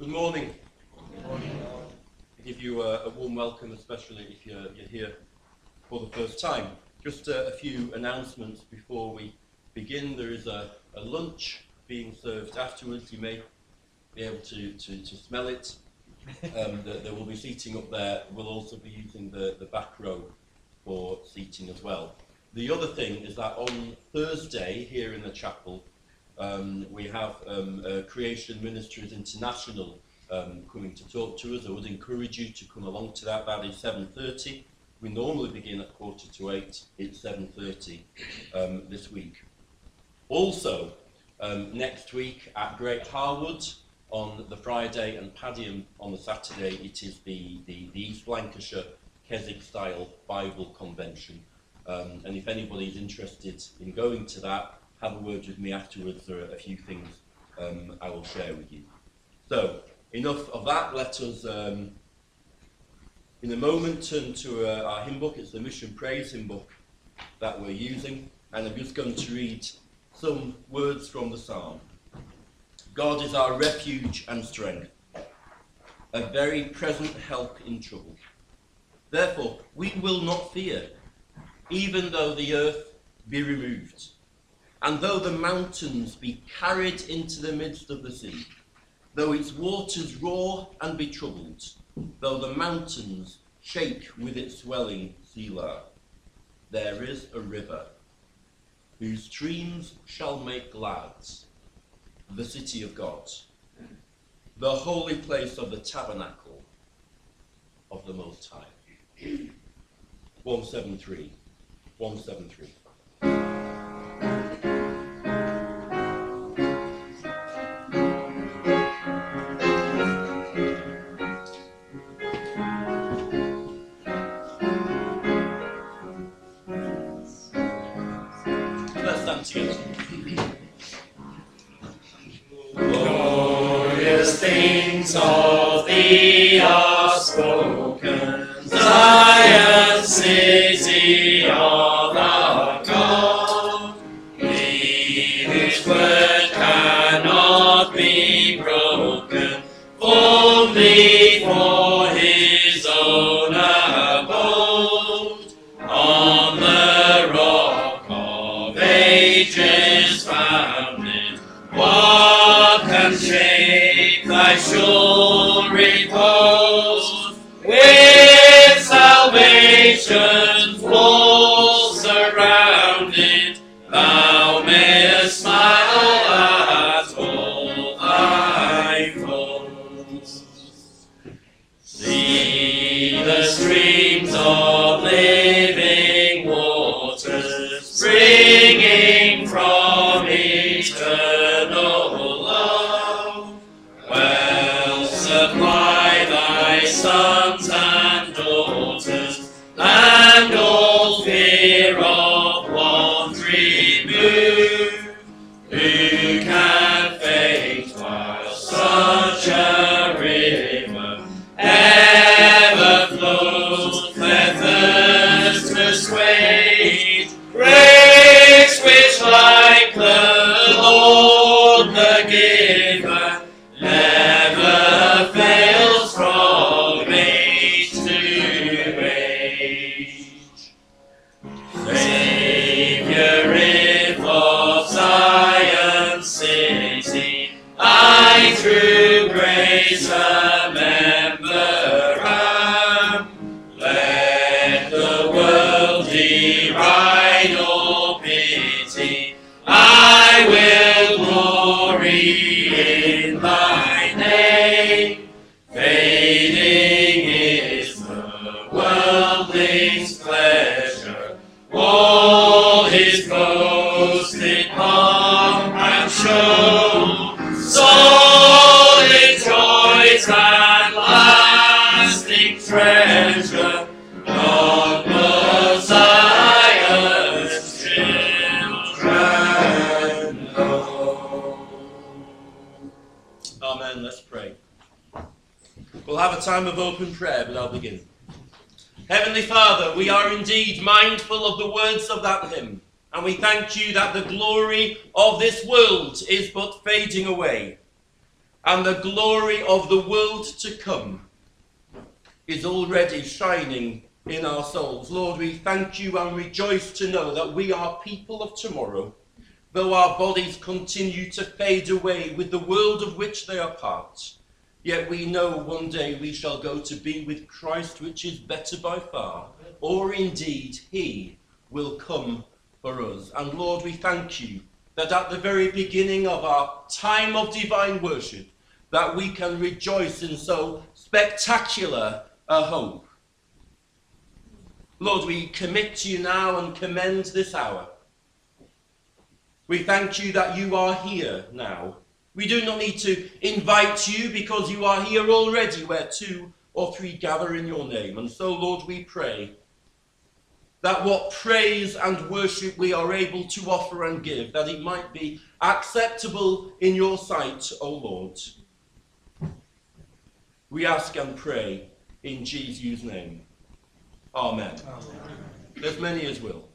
Good morning. Good morning. I give you a warm welcome, especially if you're here for the first time. Just a few announcements before we begin. There is a lunch being served afterwards. You may be able to smell it. There will be seating up there. We'll also be using the back row for seating as well. The other thing is that on Thursday here in the chapel, we have Creation Ministries International coming to talk to us. I would encourage you to come along to that. That is 7:30. We normally begin at 7:45. It's 7:30 this week. Also, next week at Great Harwood on the Friday and Padiham on the Saturday, it is the East Lancashire Keswick Style Bible Convention. And if anybody's interested in going to that, have a word with me afterwards. There are a few things I will share with you. So, enough of that. Let us, in a moment, turn to our hymn book. It's the Mission Praise hymn book that we're using. And I'm just going to read some words from the psalm. God is our refuge and strength, a very present help in trouble. Therefore, we will not fear, even though the earth be removed, and though the mountains be carried into the midst of the sea, though its waters roar and be troubled, though the mountains shake with its swelling, Selah. There is a river, whose streams shall make glad the city of God, the holy place of the tabernacle of the Most High. 173. 173. Let's stand together. Glorious things of thee are spoken, Zion, city of our God. He whose word cannot be broken, only for his own abode, on the rock of ages founded. What can shake thy sure repose? With salvation's walls surrounded, thou mayest smile at all thy foes. See the streams of living waters springing from eternal love. Well supply thy sons and daughters, and all fear of want remove. Who can faint while such a river ever flows, their thirst assuage? Grace which like the Lord the giver never fails from age to age. Saviour, if of Zion city I through grace a member am, let the world deride or pity, I will glory in thy name. Fading is the worldling's pleasure, all his boasted pomp and show, solid joys and lasting treasure, not but Zion's children know. Amen. Let's pray. We'll have a time of open prayer, but I'll begin. Heavenly Father, we are indeed mindful of the words of that hymn, and we thank you that the glory of this world is but fading away. and the glory of the world to come is already shining in our souls. Lord, we thank you and rejoice to know that we are people of tomorrow, though our bodies continue to fade away with the world of which they are part. Yet we know one day we shall go to be with Christ, which is better by far, or indeed he will come for us. And Lord, we thank you that at the very beginning of our time of divine worship, that we can rejoice in so spectacular a hope. Lord, we commit to you now and commend this hour. We thank you that you are here now. We do not need to invite you because you are here already where 2 or 3 gather in your name. And so, Lord, we pray that what praise and worship we are able to offer and give, that it might be acceptable in your sight, O Lord. We ask and pray in Jesus' name. Amen. Amen. There's many as will.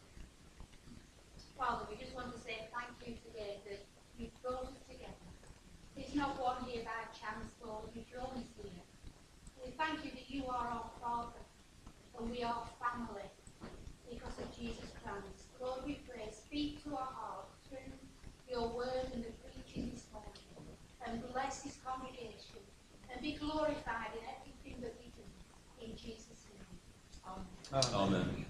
Father, we just want to say thank you today that you've brought us together. It's not one here by chance, Lord, you've drawn us here. We thank you that you are our Father and we are family because of Jesus Christ. Lord, we pray, speak to our hearts through your word and the preaching this morning, and bless this congregation and be glorified in everything that we do. In Jesus' name. Amen. Amen.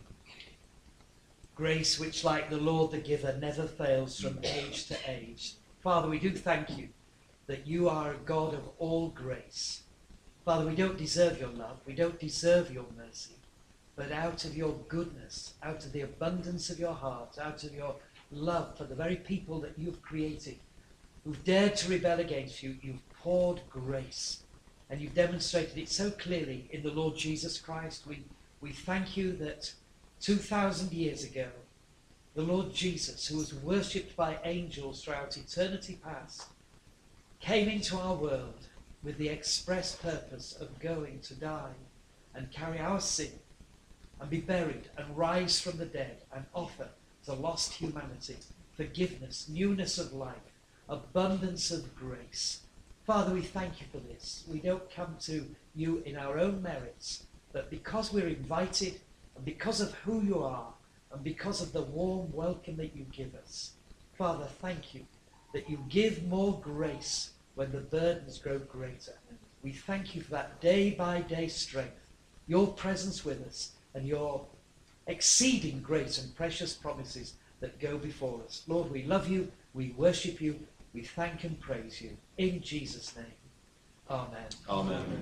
Grace which, like the Lord the giver, never fails from age to age. Father, we do thank you that you are a God of all grace. Father, we don't deserve your love, we don't deserve your mercy, but out of your goodness, out of the abundance of your heart, out of your love for the very people that you've created, who've dared to rebel against you, you've poured grace. And you've demonstrated it so clearly in the Lord Jesus Christ. We thank you that 2,000 years ago, the Lord Jesus, who was worshipped by angels throughout eternity past, came into our world with the express purpose of going to die and carry our sin and be buried and rise from the dead and offer to lost humanity forgiveness, newness of life, abundance of grace. Father, we thank you for this. We don't come to you in our own merits, but because we're invited and because of who you are and because of the warm welcome that you give us. Father, thank you that you give more grace when the burdens grow greater. We thank you for that day-by-day strength, your presence with us, and your exceeding great and precious promises that go before us. Lord, we love you, we worship you, we thank and praise you. In Jesus' name, amen. Amen.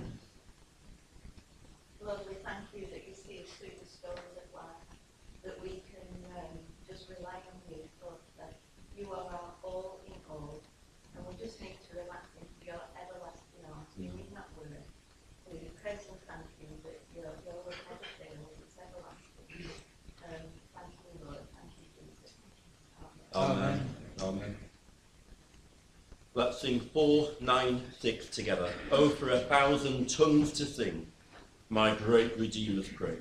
Lord, we thank you that you see us through the storms of life, that we can just rely on you, Lord, that you are our all in all, and we just need to relax into your everlasting arms. We need not worry. We praise and thank you that your love never fails, it's everlasting. Thank you, Lord. Thank you, Jesus. Amen. Amen. Let's sing 496 together. Oh, for 1,000 tongues to sing my great Redeemer's praise.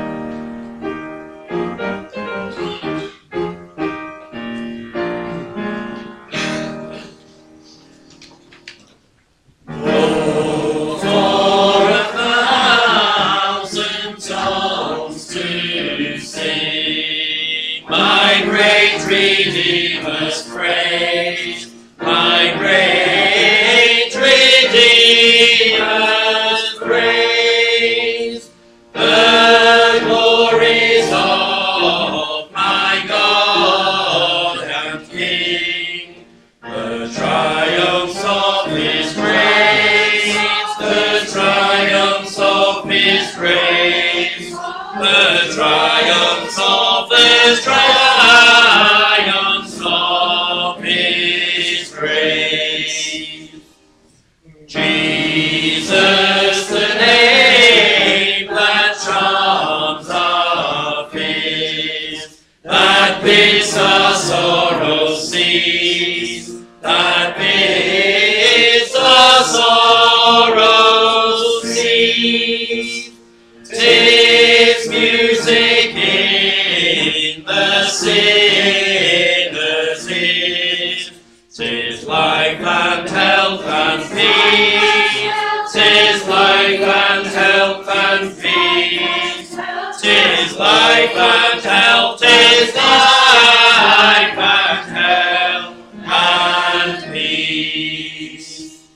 Oh, for 1,000 tongues to sing my great Redeemer's praise, my great Redeemer's praise, the glories of my God and King, the triumphs of His grace, the triumphs of His grace, the triumphs of His triumphs of His grace. Jesus, the name that charms our fears, that bids our sorrows cease, that bids our sorrows cease. 'Tis music in the sinner's ears, 'tis life and health health and peace. 'Tis life and health and peace. 'Tis life and health. 'Tis life and health and peace.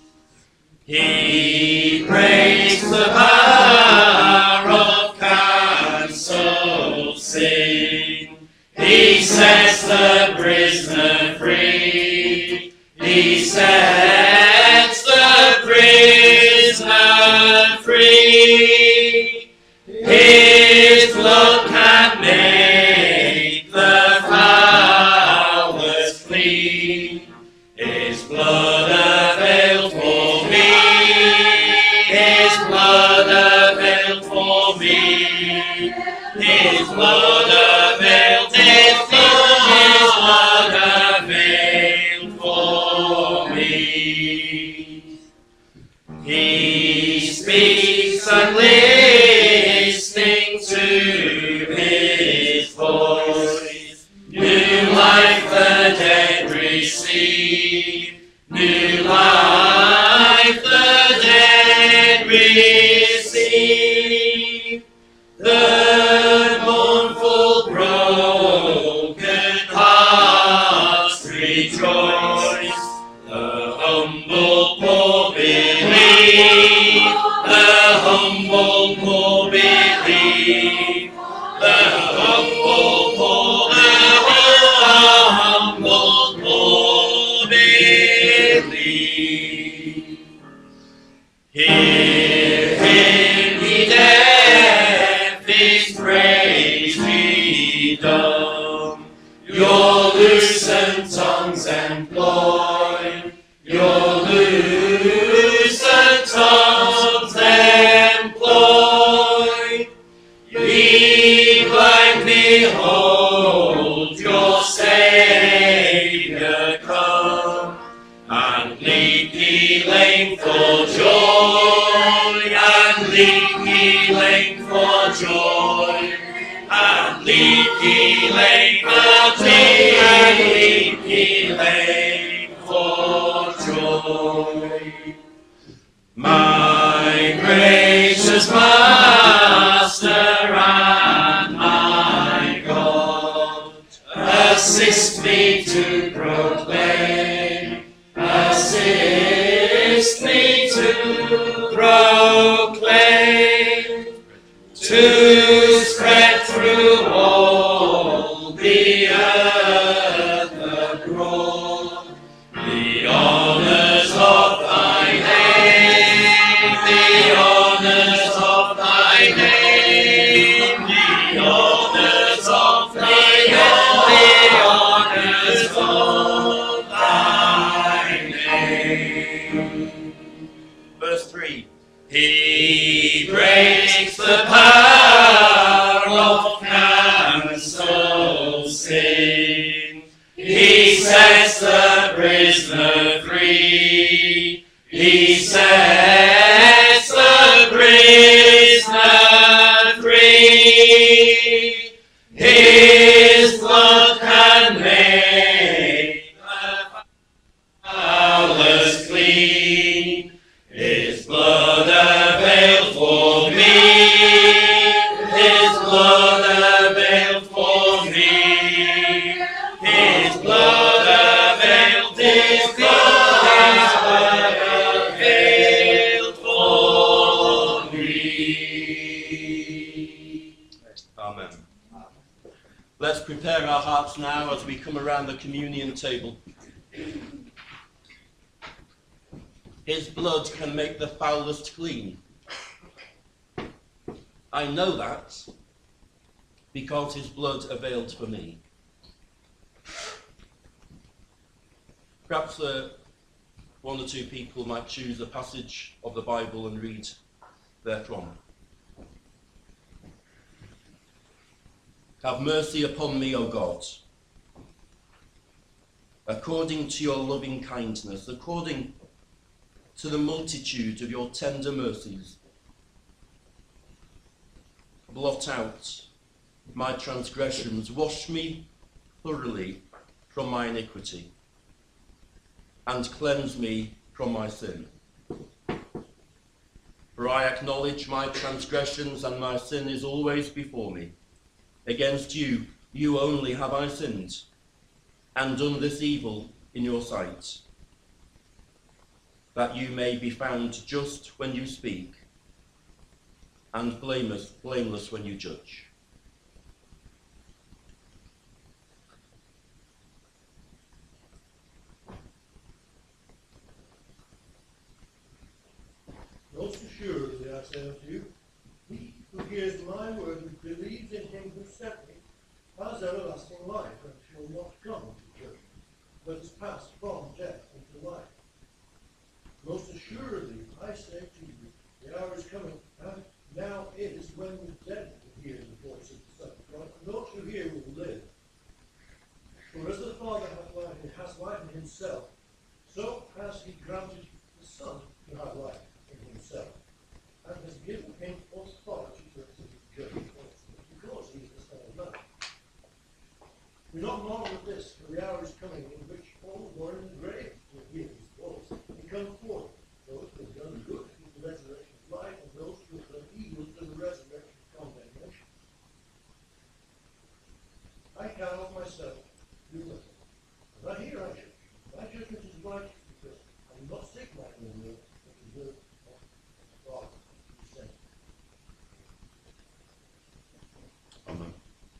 He breaks the power of cancelled sin. He sets the prisoner free. He sets the prisoner free. His blood can make the foulest clean. His blood availed for me. His blood availed for me. His blood availed. His blood availed for me. He speaks and listening to his voice. New life the dead receive. New life the dead receive. The mournful broken hearts rejoice. The humble poor believe. The humble poor believe. The humble poor, the humble poor believe. Hear him, ye deaf, his praise be done. Your loosened tongues employ. Your loosened tongues employ. Ye blind, behold your Saviour come, and leap ye lame for joy, and leap ye lame for joy, and leap ye lame for joy, and leap ye lame for joy. My gracious Master and my God, assist me to proclaim, assist me to proclaim, to spread through all the earth abroad the honours of thy name, the honours of thy name, the honours of thy name, the honours of thy name. Verse 3. He breaks the power of cancelled sin. He sets the prisoner free. He sets the prisoner free. His blood can make the foulest clean. His blood availed for me. His blood availed for me. His blood availed. His blood availed for me. Amen. Let's prepare our hearts now as we come around the communion table. His blood can make the foulest clean. I know that because his blood availed for me. Perhaps one or two people might choose a passage of the Bible and read therefrom. Have mercy upon me, O God, according to your loving kindness, according to the multitude of your tender mercies. Blot out my transgressions, wash me thoroughly from my iniquity, and cleanse me from my sin. For I acknowledge my transgressions, and my sin is always before me. Against you, you only have I sinned, and done this evil in your sight, that you may be found just when you speak, and blameless when you judge. Most assuredly I say unto you, he who hears my word and believes in him who sent me has everlasting life, and shall not come to judgment, but is passed from death into life. Most assuredly I say to you, the hour is coming, and now is, when the dead will hear the voice of the Son of God, and those who hear will live. For as the Father has life in himself, so has he granted the Son to have life in himself, and has given him authority to judge because he is the Son of Man. Do not marvel at this, for the hour is coming in which all who are in the grave will hear his voice and come forth, those who have done good to the resurrection of life, and those who have done evil to the resurrection of condemnation. I cannot myself do nothing. But I hear I judge. My judgment is right, because I do not seek my own will, but the will of God who sent me. Amen.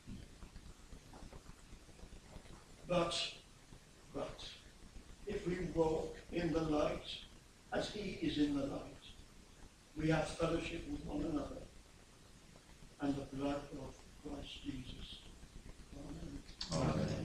But, if we walk in the light, as he is in the light, we have fellowship with one another, and the blood of Christ Jesus. Amen. Amen.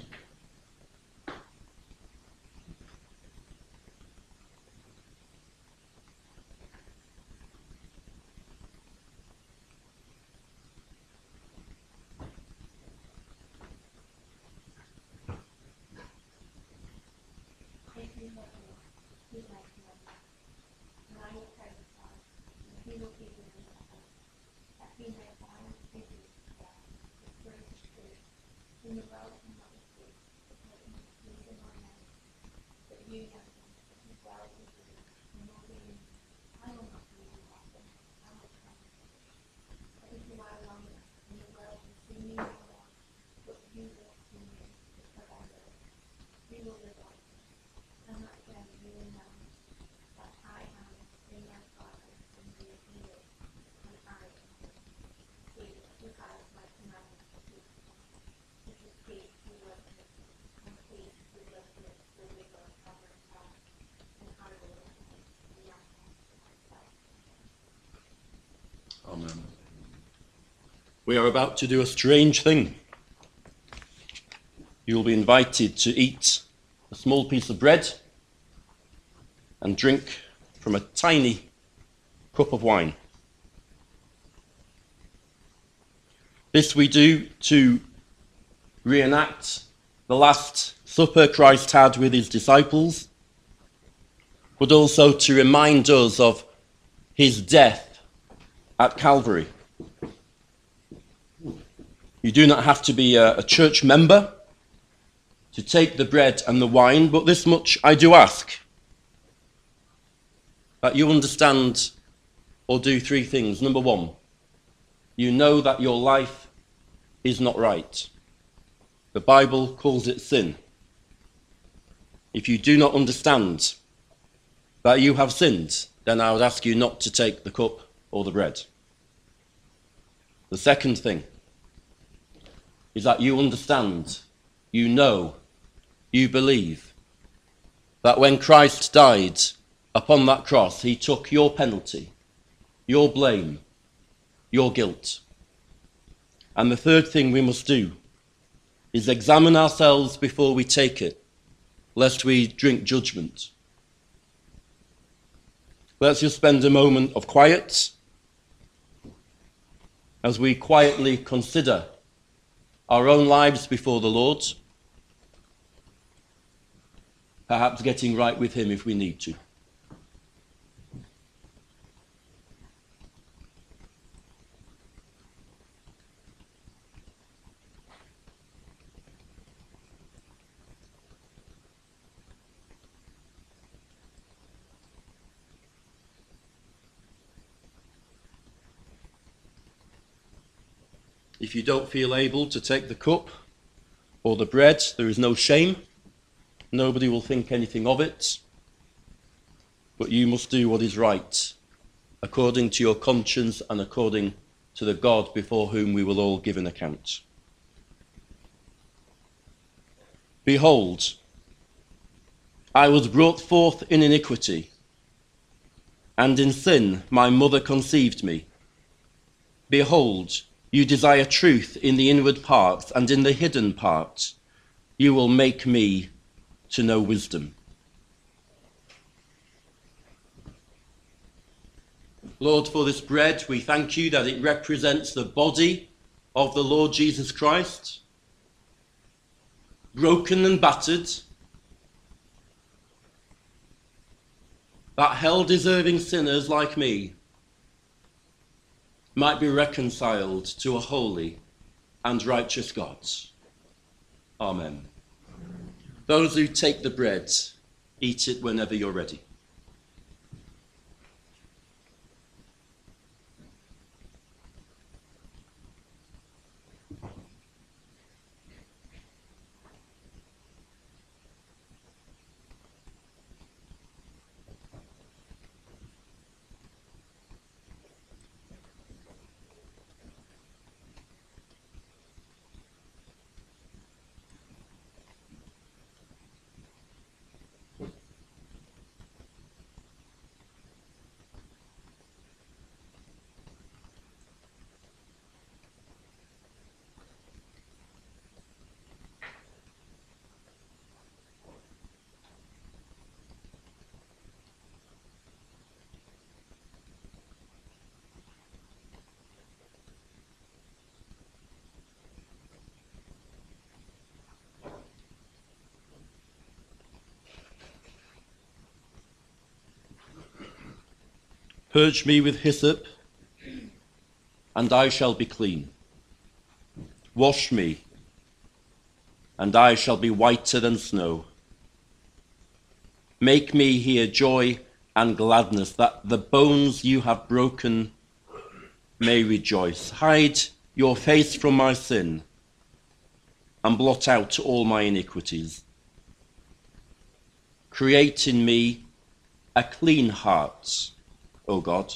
If you love me, he likes me. And I will pray the Father, and he will give you the Son, that he may find peace that the Spirit of truth, in the world and not the truth, that he may please in my name. But you know him, that he dwells with you, and will be in you. I will not leave you often, I will come. But if you are longer in the world, you see me no more, but you will see me, because I live. You will live on. And that then you will know that I am in my Father, and you in me, and I in him. He who has my commandments to keep them. It is he who loves me, and he who loves me will live on himself, and I will live in him, and not myself. Amen. We are about to do a strange thing. You will be invited to eat a small piece of bread and drink from a tiny cup of wine. This we do to reenact the Last Supper Christ had with his disciples, but also to remind us of his death at Calvary. You do not have to be a church member to take the bread and the wine, but this much I do ask, that you understand or do three things. Number one, you know that your life is not right. The Bible calls it sin. If you do not understand that you have sinned, then I would ask you not to take the cup or the bread. The second thing is that you understand, you know, you believe that when Christ died upon that cross, he took your penalty, your blame, your guilt. And the third thing we must do is examine ourselves before we take it, lest we drink judgment. Let's just spend a moment of quiet as we quietly consider our own lives before the Lord, perhaps getting right with him if we need to. If you don't feel able to take the cup or the bread, there is no shame. Nobody will think anything of it. But you must do what is right, according to your conscience and according to the God before whom we will all give an account. Behold, I was brought forth in iniquity, and in sin my mother conceived me. Behold, you desire truth in the inward parts, and in the hidden part you will make me to know wisdom. Lord, for this bread, we thank you that it represents the body of the Lord Jesus Christ, broken and battered, that hell-deserving sinners like me might be reconciled to a holy and righteous God. Amen. Those who take the bread, eat it whenever you're ready. Purge me with hyssop, and I shall be clean. Wash me, and I shall be whiter than snow. Make me hear joy and gladness, that the bones you have broken may rejoice. Hide your face from my sin, and blot out all my iniquities. Create in me a clean heart, O God,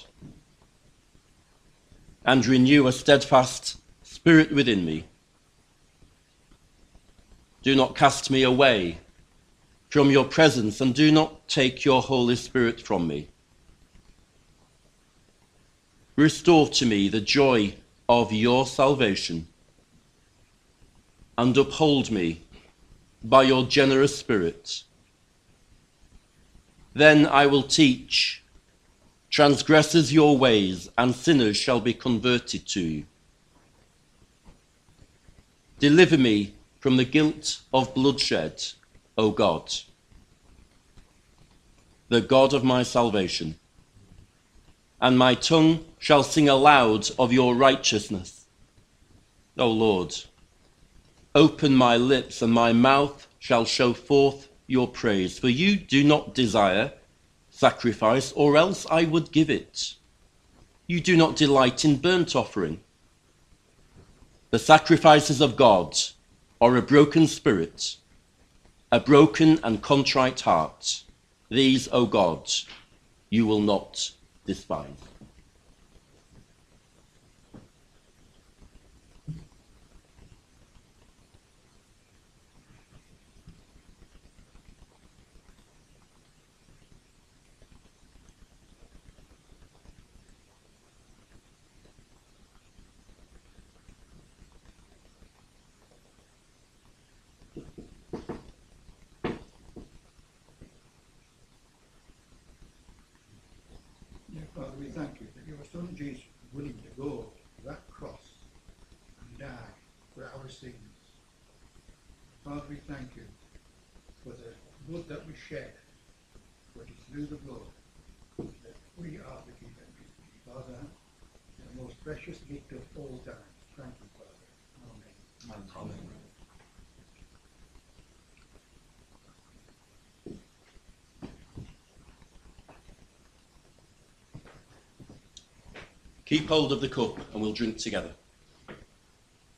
and renew a steadfast spirit within me. Do not cast me away from your presence, and do not take your Holy Spirit from me. Restore to me the joy of your salvation, and uphold me by your generous spirit. Then I will teach transgressors your ways, and sinners shall be converted to you. Deliver me from the guilt of bloodshed, O God, the God of my salvation, and my tongue shall sing aloud of your righteousness. O Lord, open my lips, and my mouth shall show forth your praise. For you do not desire sacrifice, or else I would give it. You do not delight in burnt offering. The sacrifices of God are a broken spirit, a broken and contrite heart. These, O God, you will not despise. Father, we thank you that your Son Jesus was willing to go to that cross and die for our sins. Father, we thank you for the blood that was shed, for it is through the blood that we are forgiven. Father, the most precious gift of all time. Thank you, Father. Amen. Amen. Keep hold of the cup and we'll drink together.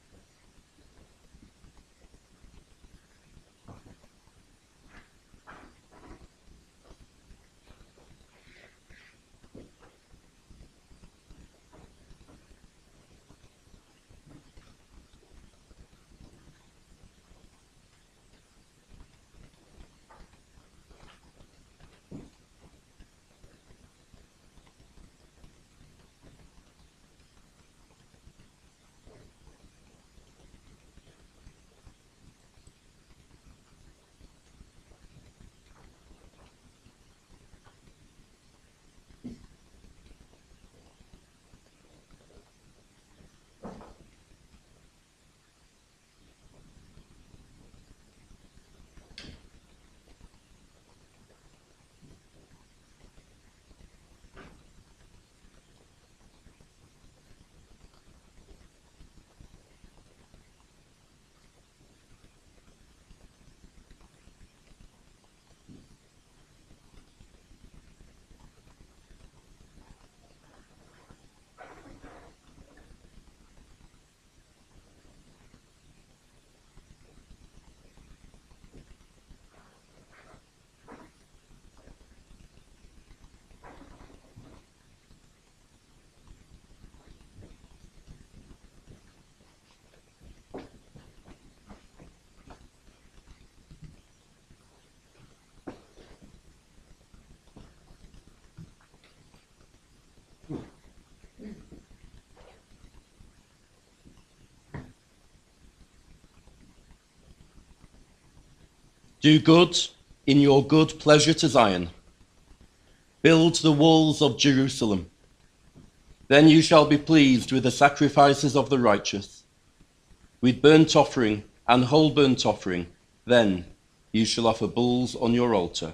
Do good in your good pleasure to Zion. Build the walls of Jerusalem. Then you shall be pleased with the sacrifices of the righteous, with burnt offering and whole burnt offering. Then you shall offer bulls on your altar.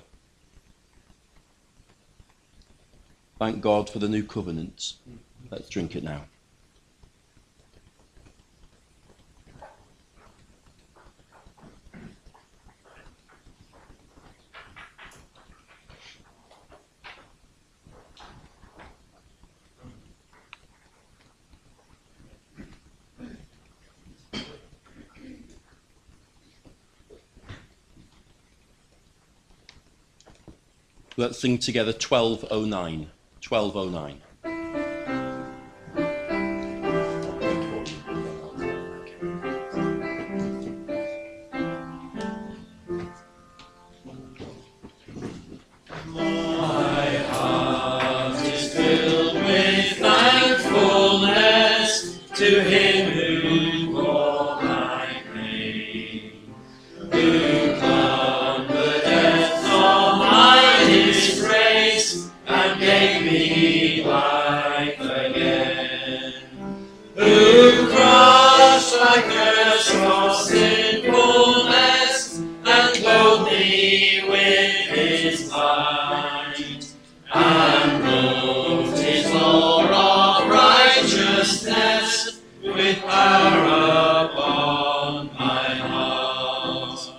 Thank God for the new covenant. Let's drink it now. Let's sing together 1209. 1209. To him who bore my pain, who calmed the depths of my disgrace and gave me life again, who crushed my curse of sinfulness and clothed me with his light, and wrote his law of righteousness with power upon my heart.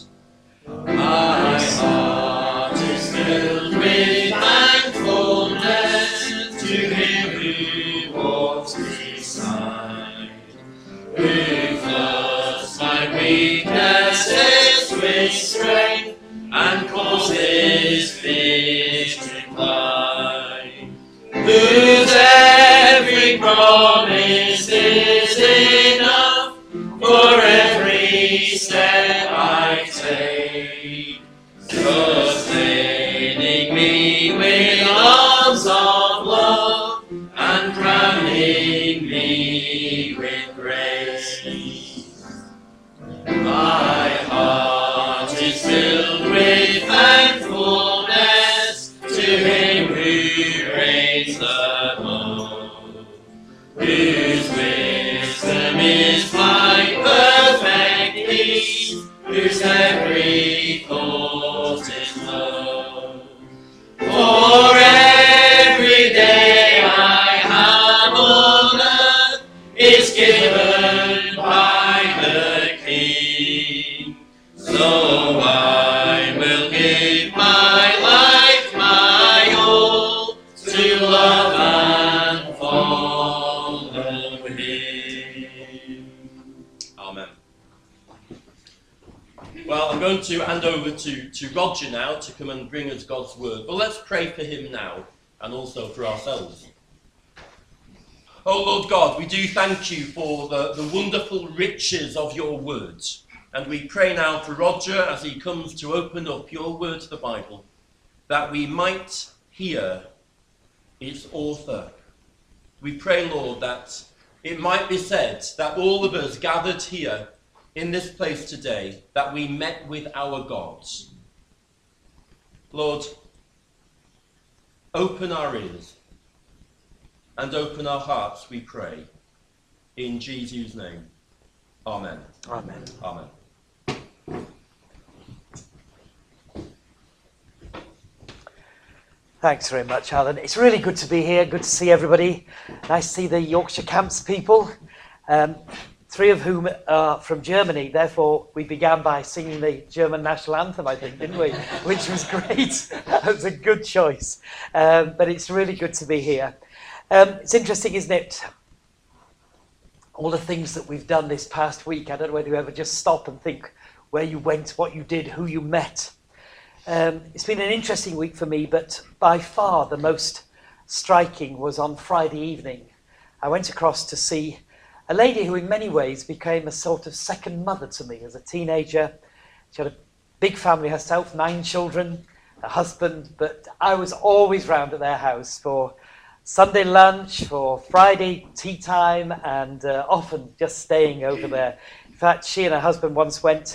My heart is filled with thankfulness to him who walks beside, who floods my weaknesses with strength and causes fears to climb, whose every promise is enough for every step I take, sustaining me with arms of love and crowning me with grace. My heart is filled with thankfulness to him who reigns above, whose wisdom is my perfect peace, whose every thought is love. For every day I have on earth is given by the King, so I will give my life, my all, to love and follow him. Amen. Well, I'm going to hand over to Roger now to come and bring us God's word. But let's pray for him now and also for ourselves. Oh Lord God, we do thank you for the wonderful riches of your words. And we pray now for Roger as he comes to open up your word, the Bible, that we might hear its author. We pray, Lord, that it might be said that all of us gathered here in this place today, that we met with our gods. Lord, open our ears and open our hearts, we pray. In Jesus' name, amen. Amen. Amen. Thanks very much, Alan. It's really good to be here. Good to see everybody. Nice to see the Yorkshire Camps people, 3 of whom are from Germany. Therefore, we began by singing the German national anthem, I think, didn't we? Which was great. That was a good choice. But it's really good to be here. It's interesting, isn't it? All the things that we've done this past week. I don't know whether you ever just stop and think where you went, what you did, who you met. It's been an interesting week for me, but by far the most striking was on Friday evening. I went across to see a lady who in many ways became a sort of second mother to me as a teenager. She had a big family herself, 9 children, a husband, but I was always round at their house for Sunday lunch, for Friday tea time, and often just staying over there. In fact, she and her husband once went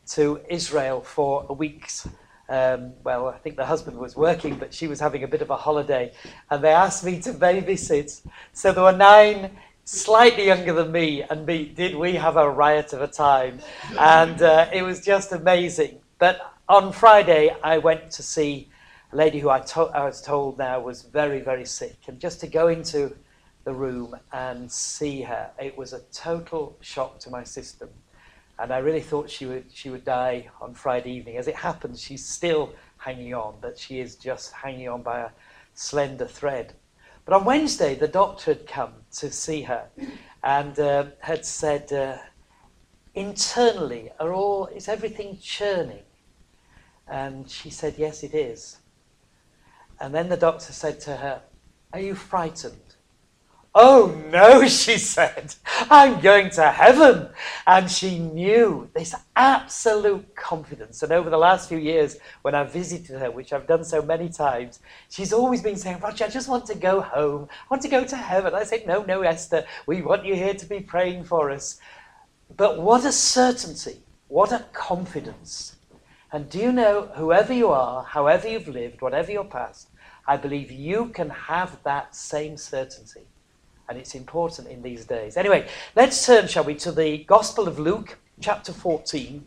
to Israel for a week's. Well, I think the husband was working, but she was having a bit of a holiday, and they asked me to babysit. So there were 9 slightly younger than me, and did we have a riot of a time, and it was just amazing. But on Friday, I went to see a lady who I was told now was very, very sick, and just to go into the room and see her, it was a total shock to my system. And I really thought she would die on Friday evening. As it happens, she's still hanging on, but she is just hanging on by a slender thread. But on Wednesday, the doctor had come to see her and had said, internally, is everything churning? And she said, yes, it is. And then the doctor said to her, are you frightened? Oh no, she said, I'm going to heaven. And she knew this absolute confidence. And over the last few years, when I've visited her, which I've done so many times, she's always been saying, Roger, I just want to go home. I want to go to heaven. I said, no, Esther, we want you here to be praying for us. But what a certainty, what a confidence. And do you know, whoever you are, however you've lived, whatever your past, I believe you can have that same certainty. And it's important in these days. Anyway, let's turn, shall we, to the Gospel of Luke, chapter 14.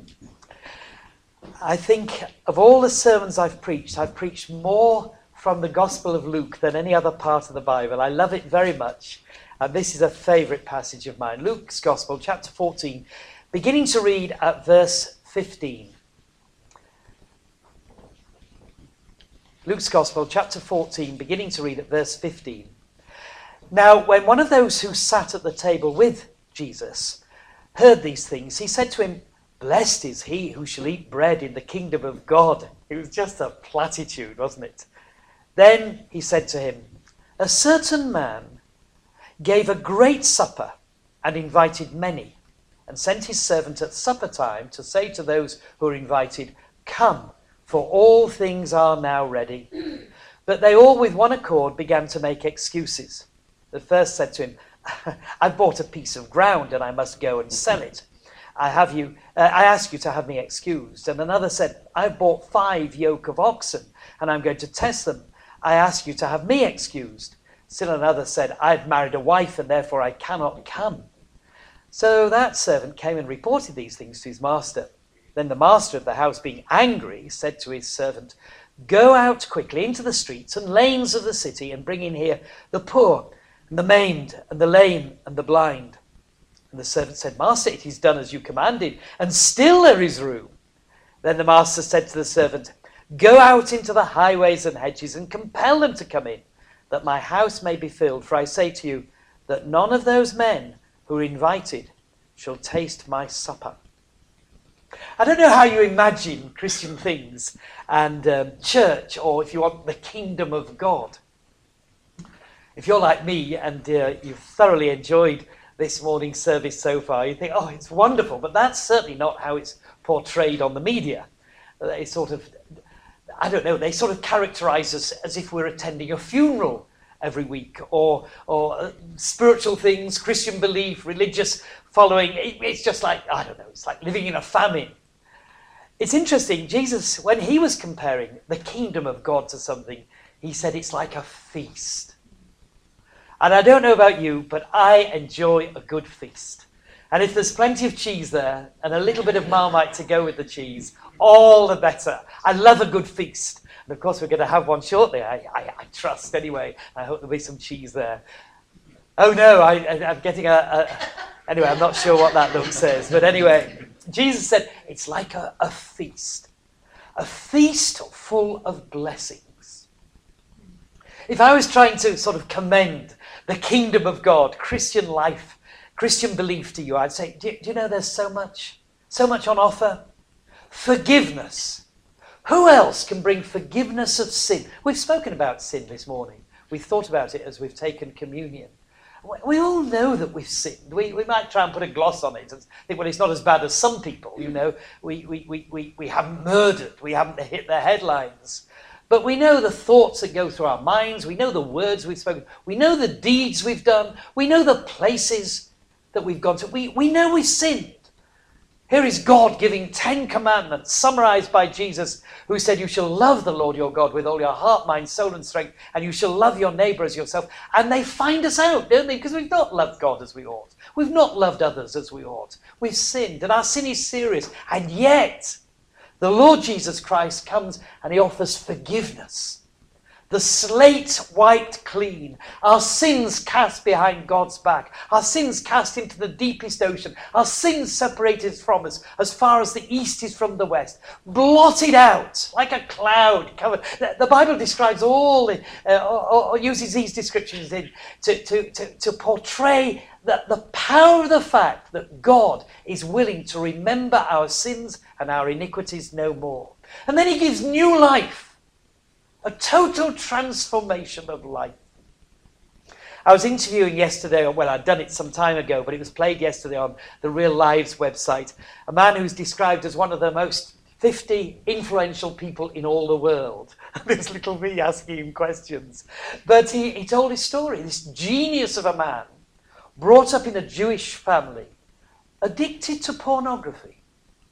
I think of all the sermons I've preached more from the Gospel of Luke than any other part of the Bible. I love it very much. And this is a favourite passage of mine. Luke's Gospel, chapter 14, beginning to read at verse 15. Luke's Gospel, chapter 14, beginning to read at verse 15. Now, when one of those who sat at the table with Jesus heard these things, he said to him, blessed is he who shall eat bread in the kingdom of God. It was just a platitude, wasn't it? Then he said to him, a certain man gave a great supper and invited many, and sent his servant at supper time to say to those who were invited, come, for all things are now ready. But they all with one accord began to make excuses. The first said to him, I've bought a piece of ground and I must go and sell it. I ask you to have me excused. And another said, I've bought 5 yoke of oxen and I'm going to test them. I ask you to have me excused. Still another said, I've married a wife and therefore I cannot come. So that servant came and reported these things to his master. Then the master of the house, being angry, said to his servant, go out quickly into the streets and lanes of the city and bring in here the poor and the maimed and the lame and the blind. And the servant said, Master, it is done as you commanded, and still there is room. Then the master said to the servant, go out into the highways and hedges and compel them to come in, that my house may be filled. For I say to you that none of those men who are invited shall taste my supper. I don't know how you imagine Christian things and church, or if you want, the kingdom of God. If you're like me and you've thoroughly enjoyed this morning's service so far, you think, oh, it's wonderful, but that's certainly not how it's portrayed on the media. They sort of, I don't know, they sort of characterize us as if we're attending a funeral every week, or spiritual things, Christian belief, religious following. It's just like, I don't know, it's like living in a famine. It's interesting, Jesus, when he was comparing the kingdom of God to something, he said it's like a feast. And I don't know about you, but I enjoy a good feast. And if there's plenty of cheese there and a little bit of Marmite to go with the cheese, all the better. I love a good feast. And of course, we're going to have one shortly, I trust anyway. I hope there'll be some cheese there. Oh no, I'm getting anyway, I'm not sure what that look says. But anyway, Jesus said, it's like a feast. A feast full of blessings. If I was trying to sort of commend the kingdom of God, Christian life, Christian belief to you, I'd say, do you know there's so much on offer? Forgiveness. Who else can bring forgiveness of sin? We've spoken about sin this morning. We've thought about it as we've taken communion. We all know that we've sinned. We might try and put a gloss on it and think, well, it's not as bad as some people, you know. We haven't murdered. We haven't hit the headlines. But we know the thoughts that go through our minds. We know the words we've spoken. We know the deeds we've done. We know the places that we've gone to. We know we've sinned. Here is God giving 10 commandments, summarized by Jesus, who said, you shall love the Lord your God with all your heart, mind, soul, and strength, and you shall love your neighbor as yourself. And they find us out, don't they? Because we've not loved God as we ought. We've not loved others as we ought. We've sinned, and our sin is serious. And yet, the Lord Jesus Christ comes and he offers forgiveness. The slate wiped clean, our sins cast behind God's back, our sins cast into the deepest ocean, our sins separated from us as far as the east is from the west, blotted out like a cloud covered. The Bible describes all the, or uses these descriptions to portray the power of the fact that God is willing to remember our sins and our iniquities no more. And then he gives new life. A total transformation of life. I was interviewing yesterday, well, I'd done it some time ago, but it was played yesterday on the Real Lives website, a man who's described as one of the most 50 influential people in all the world. There's little me asking him questions. But he told his story, this genius of a man, brought up in a Jewish family, addicted to pornography.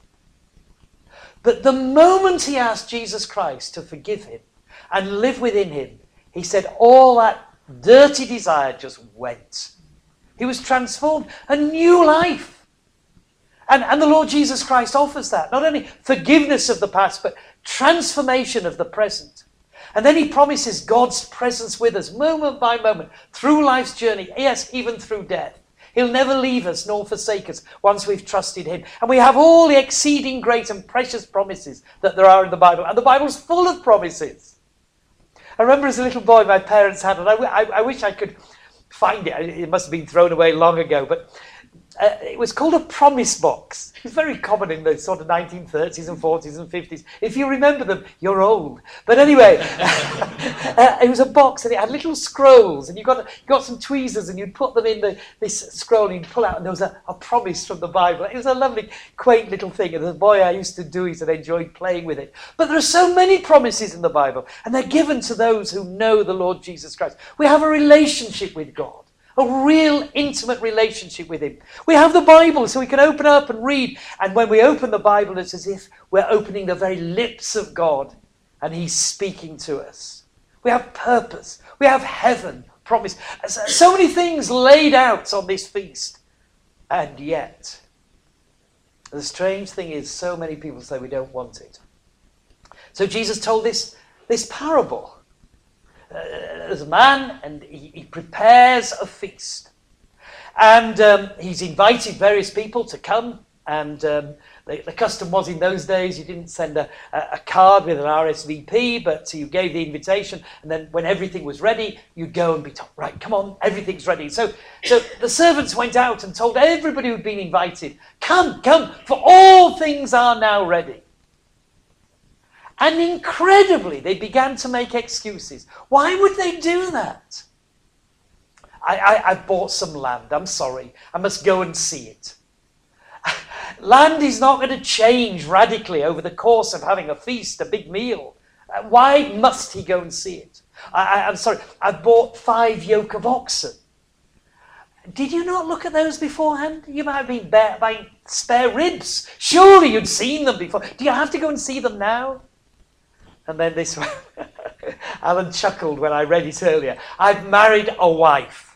But the moment he asked Jesus Christ to forgive him, and live within him, he said all that dirty desire just went. He was transformed, a new life. And the Lord Jesus Christ offers that. Not only forgiveness of the past, but transformation of the present. And then he promises God's presence with us, moment by moment, through life's journey, yes, even through death. He'll never leave us nor forsake us once we've trusted him. And we have all the exceeding great and precious promises that there are in the Bible. And the Bible's full of promises. I remember as a little boy my parents had, and I wish I could find it. It must have been thrown away long ago, but it was called a promise box. It was very common in the sort of 1930s and 40s and 50s. If you remember them, you're old. But anyway, it was a box and it had little scrolls, and you got some tweezers and you'd put them in this scroll and you'd pull out, and there was a promise from the Bible. It was a lovely, quaint little thing, and as a boy I used to do it and enjoyed playing with it. But there are so many promises in the Bible, and they're given to those who know the Lord Jesus Christ. We have a relationship with God. A real intimate relationship with him. We have the Bible so we can open up and read. And when we open the Bible, it's as if we're opening the very lips of God and he's speaking to us. We have purpose. We have heaven, promise. So many things laid out on this feast. And yet, the strange thing is so many people say we don't want it. So Jesus told this parable. There's a man and he prepares a feast, and he's invited various people to come, and the custom was in those days you didn't send a card with an RSVP, but you gave the invitation, and then when everything was ready you'd go and be told, right, come on, everything's ready. So the servants went out and told everybody who'd been invited, come, for all things are now ready. And incredibly, they began to make excuses. Why would they do that? I bought some land. I'm sorry. I must go and see it. Land is not going to change radically over the course of having a feast, a big meal. Why must he go and see it? I'm sorry. I bought 5 yoke of oxen. Did you not look at those beforehand? You might have been buying spare ribs. Surely you'd seen them before. Do you have to go and see them now? And then this one, Alan chuckled when I read it earlier. I've married a wife.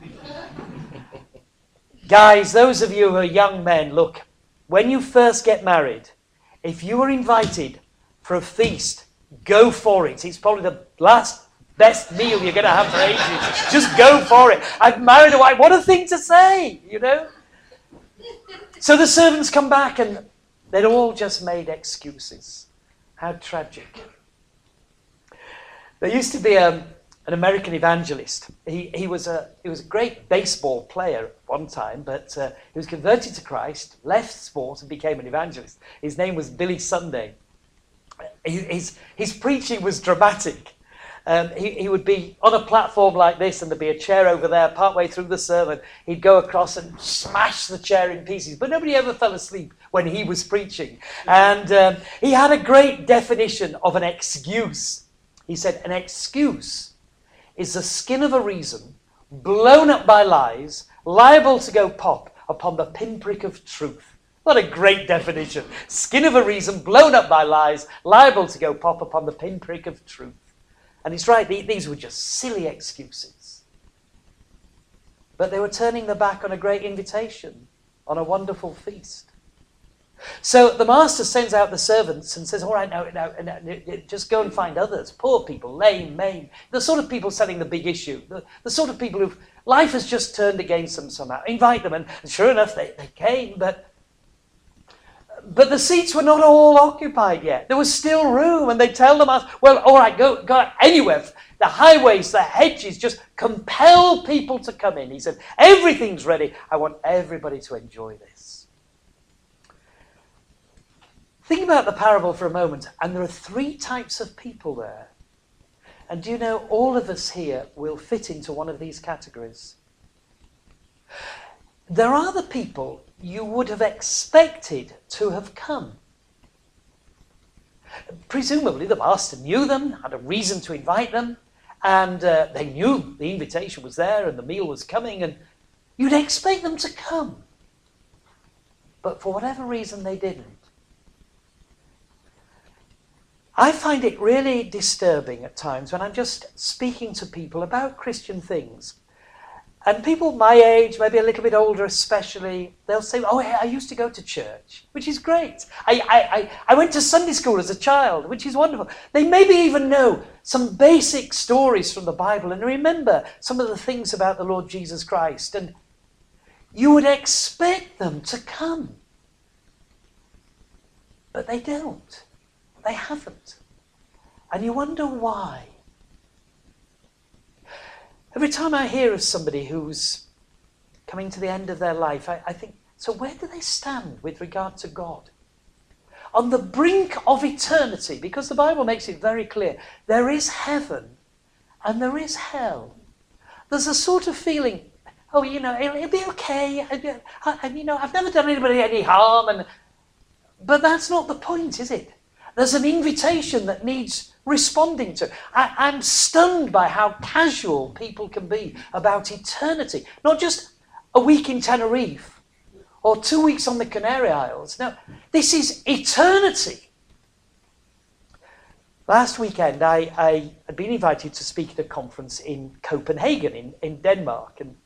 Guys, those of you who are young men, look, when you first get married, if you are invited for a feast, go for it. It's probably the best meal you're going to have for ages. Just go for it. I've married a wife. What a thing to say, you know? So the servants come back and they'd all just made excuses. How tragic. There used to be an American evangelist. He was a great baseball player at one time, but he was converted to Christ, left sport and became an evangelist. His name was Billy Sunday. His preaching was dramatic. He would be on a platform like this, and there'd be a chair over there. Partway through the sermon, he'd go across and smash the chair in pieces. But nobody ever fell asleep when he was preaching. And he had a great definition of an excuse. He said, an excuse is the skin of a reason blown up by lies, liable to go pop upon the pinprick of truth. What a great definition. Skin of a reason, blown up by lies, liable to go pop upon the pinprick of truth. And he's right, these were just silly excuses. But they were turning their back on a great invitation, on a wonderful feast. So the master sends out the servants and says, all right, now, just go and find others. Poor people, lame, maimed, the sort of people setting the big issue, the sort of people who life has just turned against them somehow. Invite them, and sure enough, they came, but the seats were not all occupied yet. There was still room, and they tell them, well, all right, go anywhere. The highways, the hedges, just compel people to come in. He said, everything's ready. I want everybody to enjoy this. Think about the parable for a moment, and there are 3 types of people there. And do you know, all of us here will fit into one of these categories. There are the people you would have expected to have come. Presumably the master knew them, had a reason to invite them, and they knew the invitation was there and the meal was coming, and you'd expect them to come. But for whatever reason, they didn't. I find it really disturbing at times when I'm just speaking to people about Christian things. And people my age, maybe a little bit older especially, they'll say, oh, I used to go to church, which is great. I went to Sunday school as a child, which is wonderful. They maybe even know some basic stories from the Bible and remember some of the things about the Lord Jesus Christ. And you would expect them to come. But they don't. They haven't. And you wonder why. Every time I hear of somebody who's coming to the end of their life, I think, so where do they stand with regard to God? On the brink of eternity, because the Bible makes it very clear, there is heaven and there is hell. There's a sort of feeling, oh, it'll be okay. I've never done anybody any harm. But that's not the point, is it? There's an invitation that needs responding to. I'm stunned by how casual people can be about eternity. Not just a week in Tenerife or 2 weeks on the Canary Isles. No, this is eternity. Last weekend, I had been invited to speak at a conference in Copenhagen, in Denmark. And,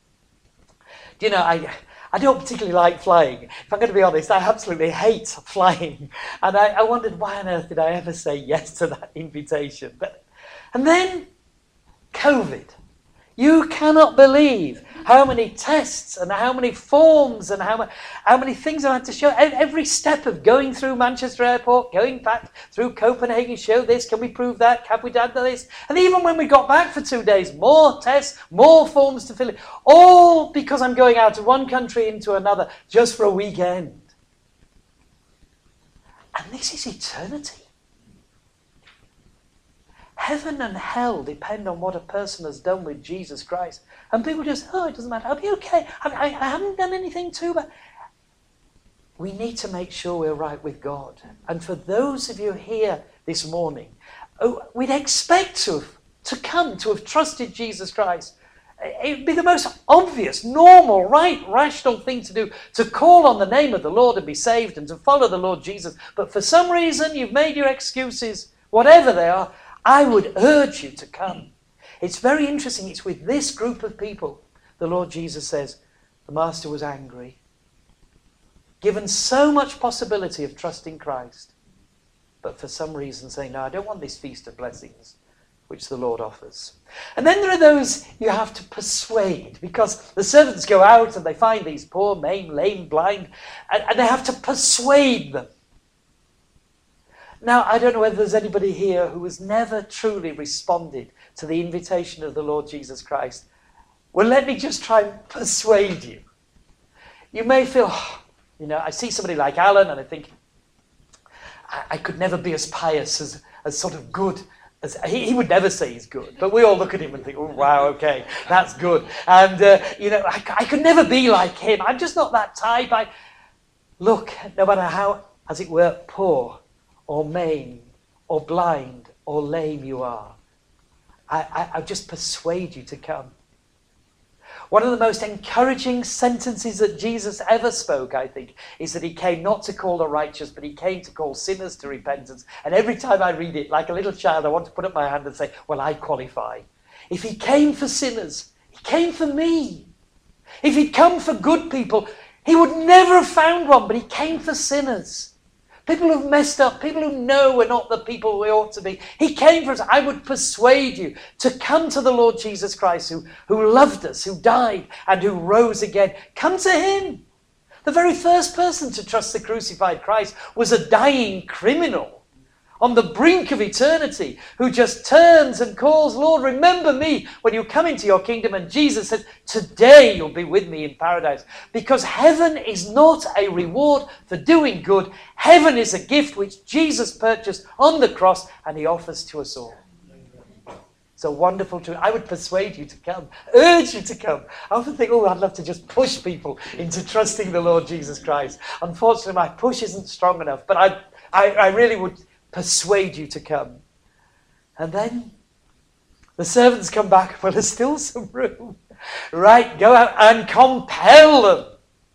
I don't particularly like flying. If I'm going to be honest, I absolutely hate flying. And I wondered, why on earth did I ever say yes to that invitation? And then, COVID. You cannot believe how many tests and how many forms and how many things I had to show. Every step of going through Manchester Airport, going back through Copenhagen, show this, can we prove that, have we done this? And even when we got back for 2 days, more tests, more forms to fill in. All because I'm going out of one country into another just for a weekend. And this is eternity. Heaven and hell depend on what a person has done with Jesus Christ. And people just, it doesn't matter, I'll be okay. I haven't done anything too bad. We need to make sure we're right with God. And for those of you here this morning, we'd expect to have trusted Jesus Christ. It'd be the most obvious, normal, right, rational thing to do, to call on the name of the Lord and be saved and to follow the Lord Jesus. But for some reason, you've made your excuses, whatever they are. I would urge you to come. It's very interesting. It's with this group of people, the Lord Jesus says, the Master was angry. Given so much possibility of trusting Christ, but for some reason saying, no, I don't want this feast of blessings, which the Lord offers. And then there are those you have to persuade, because the servants go out and they find these poor, maimed, lame, blind, and they have to persuade them. Now, I don't know whether there's anybody here who has never truly responded to the invitation of the Lord Jesus Christ. Well, let me just try and persuade you. You may feel, I see somebody like Alan and I think, I could never be as pious, as sort of good. As he would never say he's good, but we all look at him and think, oh, wow, okay, that's good. And, I could never be like him. I'm just not that type. Look, no matter how, as it were, poor, or maimed, or blind, or lame you are, I'll just persuade you to come. One of the most encouraging sentences that Jesus ever spoke, I think, is that he came not to call the righteous, but he came to call sinners to repentance. And every time I read it, like a little child, I want to put up my hand and say, well, I qualify. If he came for sinners, he came for me. If he'd come for good people, he would never have found one, but he came for sinners. People who've messed up, people who know we're not the people we ought to be. He came for us. I would persuade you to come to the Lord Jesus Christ, who loved us, who died, and who rose again. Come to him. The very first person to trust the crucified Christ was a dying criminal on the brink of eternity, who just turns and calls, Lord, remember me when you come into your kingdom. And Jesus said, today you'll be with me in paradise. Because heaven is not a reward for doing good. Heaven is a gift which Jesus purchased on the cross, and he offers to us all. It's a wonderful truth. I would persuade you to come, urge you to come. I often think, I'd love to just push people into trusting the Lord Jesus Christ. Unfortunately, my push isn't strong enough, but I really would persuade you to come. And then the servants come back. Well, there's still some room. Right, go out and compel them.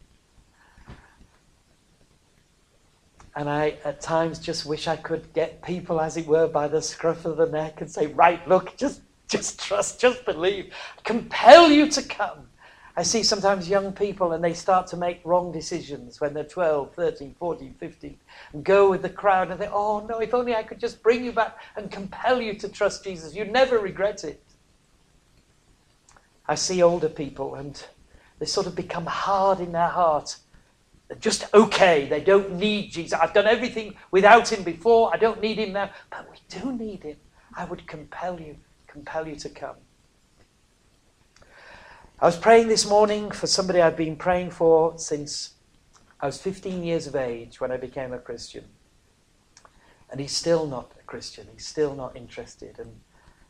And I, at times, just wish I could get people, as it were, by the scruff of the neck and say, right, look, just trust, just believe. Compel you to come. I see sometimes young people and they start to make wrong decisions when they're 12, 13, 14, 15, and go with the crowd and think, oh no, if only I could just bring you back and compel you to trust Jesus. You'd never regret it. I see older people and they sort of become hard in their heart. They're just okay. They don't need Jesus. I've done everything without him before. I don't need him now. But we do need him. I would compel you to come. I was praying this morning for somebody I've been praying for since I was 15 years of age when I became a Christian. And he's still not a Christian. He's still not interested. And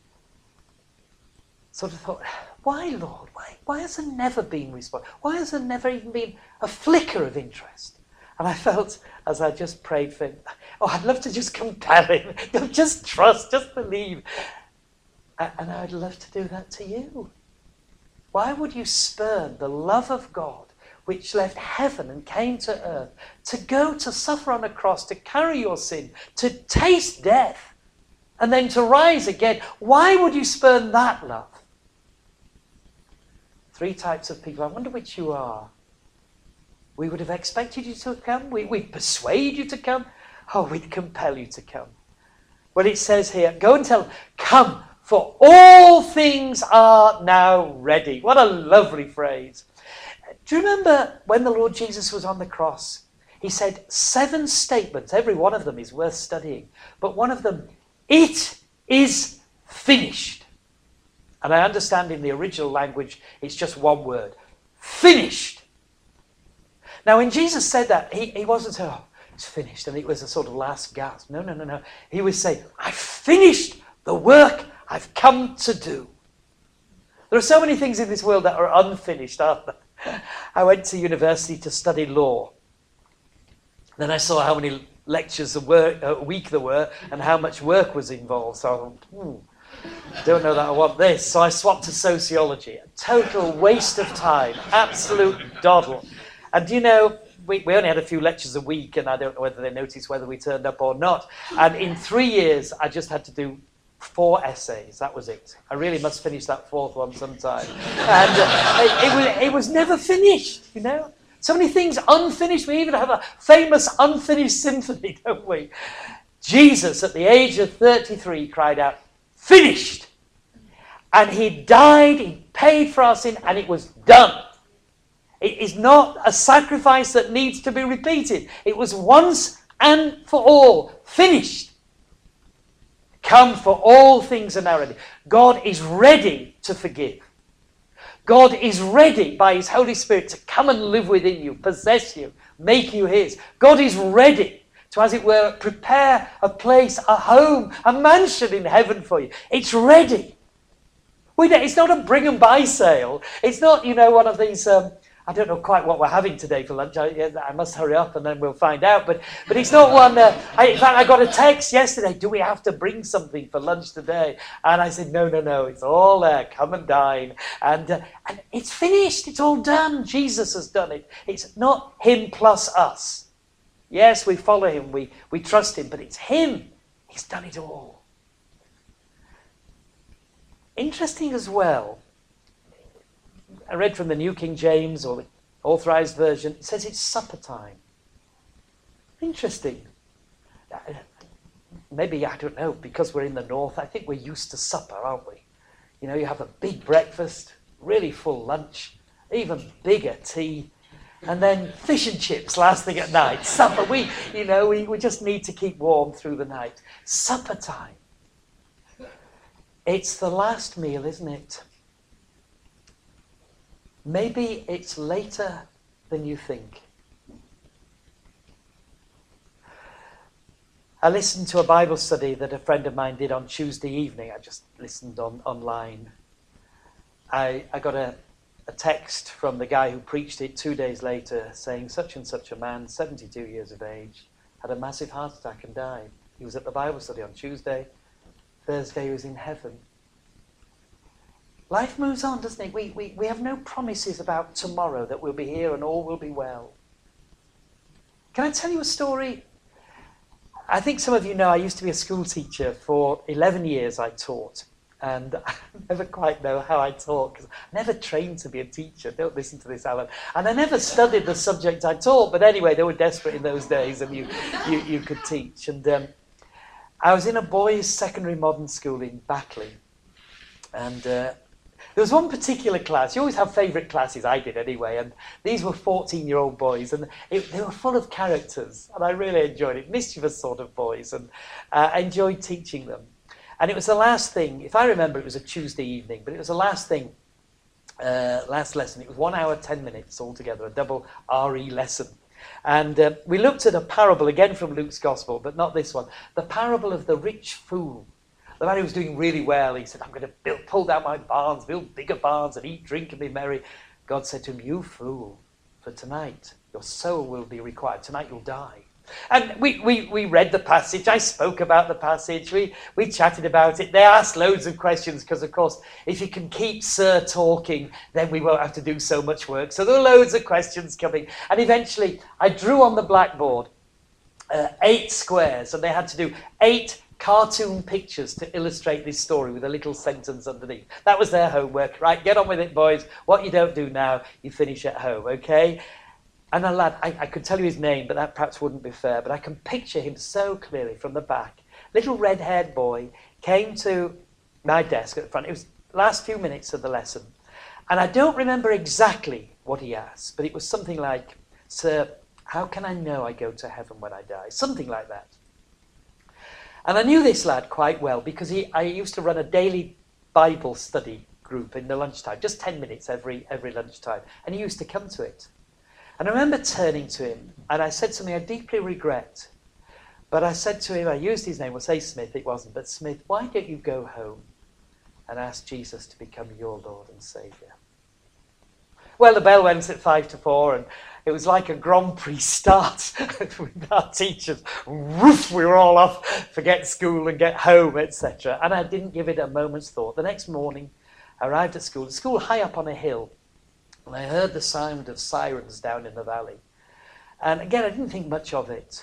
sort of thought, why, Lord? Why has there never been response? Why has there never even been a flicker of interest? And I felt, as I just prayed for him, I'd love to just compel him. Just trust, just believe. And I'd love to do that to you. Why would you spurn the love of God, which left heaven and came to earth, to go to suffer on a cross, to carry your sin, to taste death, and then to rise again? Why would you spurn that love? 3 types of people. I wonder which you are. We would have expected you to come. We'd persuade you to come. We'd compel you to come. Well, it says here, go and tell them, come, for all things are now ready. What a lovely phrase. Do you remember when the Lord Jesus was on the cross? He said 7 statements. Every one of them is worth studying. But one of them, it is finished. And I understand in the original language, it's just one word. Finished. Now, when Jesus said that, he wasn't saying, it's finished, and it was a sort of last gasp. No. He was saying, I finished the work I've come to do. There are so many things in this world that are unfinished, aren't there? I went to university to study law. Then I saw how many lectures a week there were and how much work was involved. So I thought, don't know that I want this. So I swapped to sociology. A total waste of time. Absolute doddle. And you know, we only had a few lectures a week, and I don't know whether they noticed whether we turned up or not. And in 3 years, I just had to do 4 essays. That was it. I really must finish that 4th one sometime. And it was never finished, you know. So many things unfinished. We even have a famous unfinished symphony, don't we? Jesus, at the age of 33, cried out, finished. And he died, he paid for our sin, and it was done. It is not a sacrifice that needs to be repeated. It was once and for all finished. Come, for all things are now ready. God is ready to forgive. God is ready by his Holy Spirit to come and live within you, possess you, make you his. God is ready to, as it were, prepare a place, a home, a mansion in heaven for you. It's ready. It's not a bring and buy sale. It's not, one of these... I don't know quite what we're having today for lunch. I must hurry up and then we'll find out. But it's not one... in fact, I got a text yesterday. Do we have to bring something for lunch today? And I said, no. It's all there. Come and dine. And And it's finished. It's all done. Jesus has done it. It's not him plus us. Yes, we follow him. We trust him. But it's him. He's done it all. Interesting as well. I read from the New King James or the Authorized Version. It says it's supper time. Interesting. Maybe, I don't know, because we're in the north, I think we're used to supper, aren't we? You know, you have a big breakfast, really full lunch, even bigger tea, and then fish and chips last thing at night. Supper, we just need to keep warm through the night. Supper time. It's the last meal, isn't it? Maybe it's later than you think. I listened to a Bible study that a friend of mine did on Tuesday evening. I just listened online. I got a text from the guy who preached it 2 days later saying such and such a man, 72 years of age, had a massive heart attack and died. He was at the Bible study on Tuesday. Thursday he was in heaven. Life moves on, doesn't it? We have no promises about tomorrow that we'll be here and all will be well. Can I tell you a story? I think some of you know I used to be a school teacher. For 11 years I taught. And I never quite know how I taught, because I never trained to be a teacher. Don't listen to this, Alan. And I never studied the subject I taught. But anyway, they were desperate in those days, and you could teach. And I was in a boys' secondary modern school in Batley. And there was one particular class. You always have favourite classes, I did anyway, and these were 14-year-old boys, and they were full of characters, and I really enjoyed it. Mischievous sort of boys, and I enjoyed teaching them. And it was the last thing, if I remember, it was a Tuesday evening, but it was the last thing, last lesson. It was 1 hour, 10 minutes altogether, a double RE lesson. And we looked at a parable, again from Luke's Gospel, but not this one, the parable of the rich fool. The man who was doing really well, he said, I'm going to pull down my barns, build bigger barns, and eat, drink, and be merry. God said to him, you fool, for tonight your soul will be required. Tonight you'll die. And we read the passage. I spoke about the passage. We chatted about it. They asked loads of questions because, of course, if you can keep Sir talking, then we won't have to do so much work. So there were loads of questions coming. And eventually I drew on the blackboard 8 squares, and they had to do 8 cartoon pictures to illustrate this story with a little sentence underneath. That was their homework. Right, get on with it, boys. What you don't do now, you finish at home, okay? And a lad, I could tell you his name, but that perhaps wouldn't be fair, but I can picture him so clearly from the back. Little red-haired boy came to my desk at the front. It was the last few minutes of the lesson. And I don't remember exactly what he asked, but it was something like, Sir, how can I know I go to heaven when I die? Something like that. And I knew this lad quite well because I used to run a daily Bible study group in the lunchtime, just 10 minutes every lunchtime. And he used to come to it. And I remember turning to him and I said something I deeply regret. But I said to him, I used his name, we'll say Smith, it wasn't, but Smith, why don't you go home and ask Jesus to become your Lord and Saviour? Well, the bell went at 5 to 4 and it was like a Grand Prix start with our teachers. Woof, we were all off, forget school and get home, etc. And I didn't give it a moment's thought. The next morning, I arrived at school. The school high up on a hill. And I heard the sound of sirens down in the valley. And again, I didn't think much of it.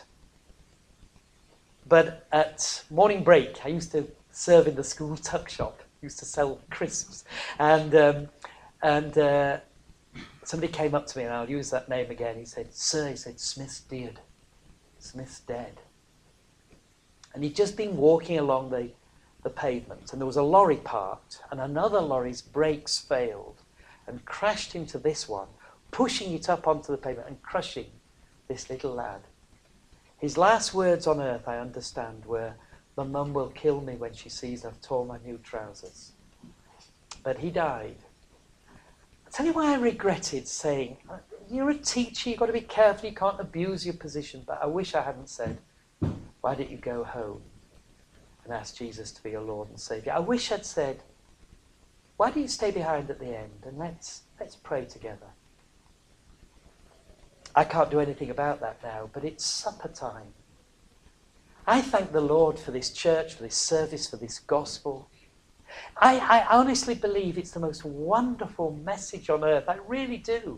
But at morning break, I used to serve in the school tuck shop. I used to sell crisps. And somebody came up to me, and I'll use that name again. He said, Sir, he said, Smith's dead. Smith's dead. And he'd just been walking along the pavement, and there was a lorry parked, and another lorry's brakes failed and crashed into this one, pushing it up onto the pavement and crushing this little lad. His last words on earth, I understand, were, my mum will kill me when she sees I've torn my new trousers. But he died. I'll tell you why I regretted saying, you're a teacher, you've got to be careful, you can't abuse your position, but I wish I hadn't said, why don't you go home and ask Jesus to be your Lord and Saviour? I wish I'd said, why don't you stay behind at the end and let's pray together. I can't do anything about that now, but it's supper time. I thank the Lord for this church, for this service, for this gospel. I honestly believe it's the most wonderful message on earth. I really do.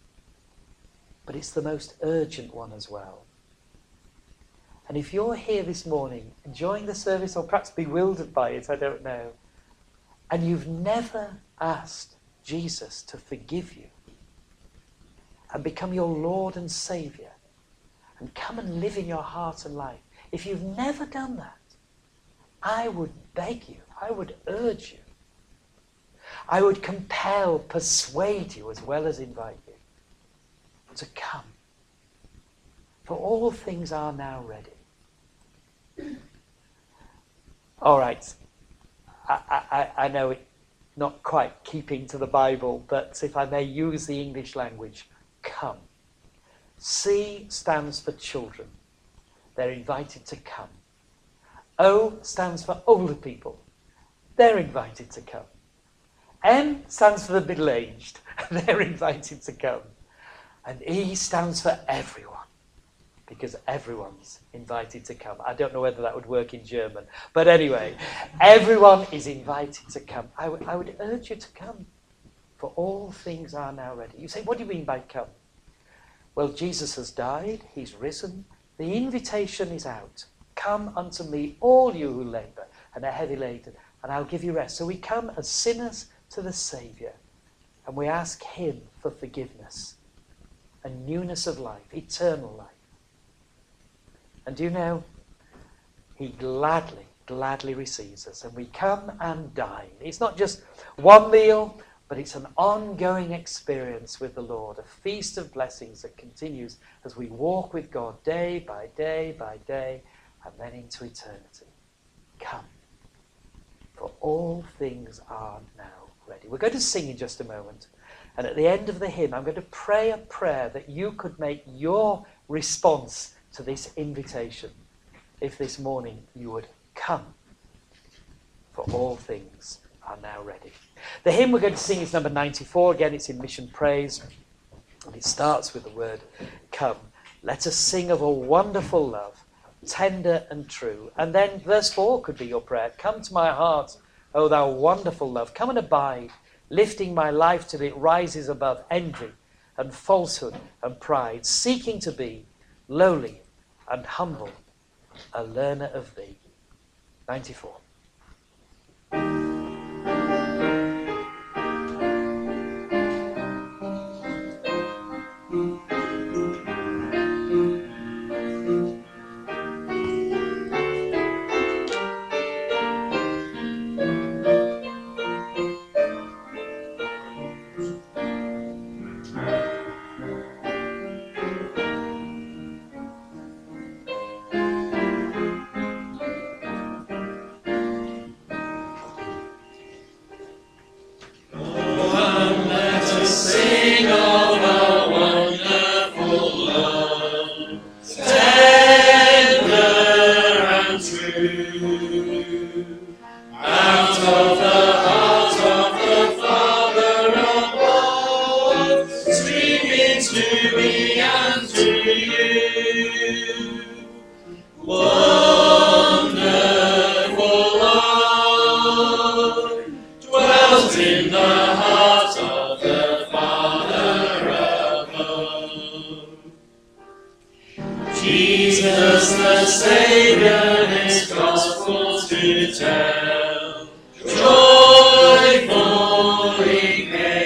But it's the most urgent one as well. And if you're here this morning, enjoying the service or perhaps bewildered by it, I don't know, and you've never asked Jesus to forgive you and become your Lord and Saviour and come and live in your heart and life, if you've never done that, I would beg you, I would urge you, I would compel, persuade you as well as invite you to come. For all things are now ready. All right. I know it's not quite keeping to the Bible, but if I may use the English language, come. C stands for children. They're invited to come. O stands for older people. They're invited to come. M stands for the middle-aged. They're invited to come. And E stands for everyone, because everyone's invited to come. I don't know whether that would work in German. But anyway, everyone is invited to come. I would urge you to come, for all things are now ready. You say, what do you mean by come? Well, Jesus has died. He's risen. The invitation is out. Come unto me, all you who labour and are heavy laden, and I'll give you rest. So we come as sinners to the Saviour, and we ask him for forgiveness and newness of life, eternal life. And do you know, he gladly receives us. And we come and dine. It's not just one meal, but it's an ongoing experience with the Lord, a feast of blessings that continues as we walk with God day by day by day, and then into eternity. Come, for all things are now ready. We're going to sing in just a moment. And at the end of the hymn, I'm going to pray a prayer that you could make your response to this invitation, if this morning you would come, for all things are now ready. The hymn we're going to sing is number 94. Again, it's in Mission Praise, and it starts with the word come. Let us sing of a wonderful love, tender and true. And then verse 4 could be your prayer. Come to my heart, O thou wonderful love. Come and abide, lifting my life till it rises above envy and falsehood and pride, seeking to be lowly and humble, a learner of thee. 94. Jesus the Saviour, his gospel to tell, joyful he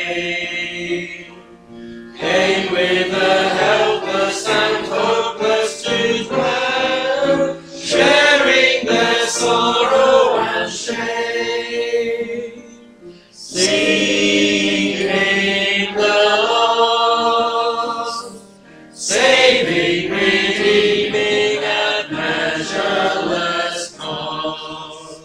came with the helpless and hopeless to dwell, sharing their sorrow and shame, seeking the lost, saving, redeeming at measureless cost.